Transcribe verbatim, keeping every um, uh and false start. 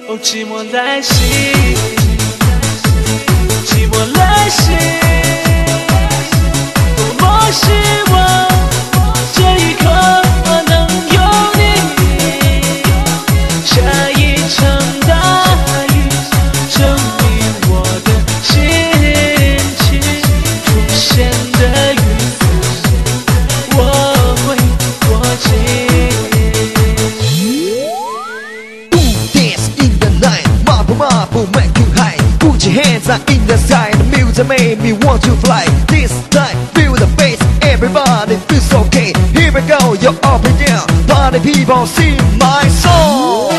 哦，寂寞来袭，寂寞来袭，多么希望这一刻能有你。下一场大雨，证明我的心情。出现的雨丝，我会握紧。Marble make you high, put your hands up in the sky. The music made me want to fly. This time, feel the bass, everybody feels okay. Here we go, you're up and down. Party people, sing my song.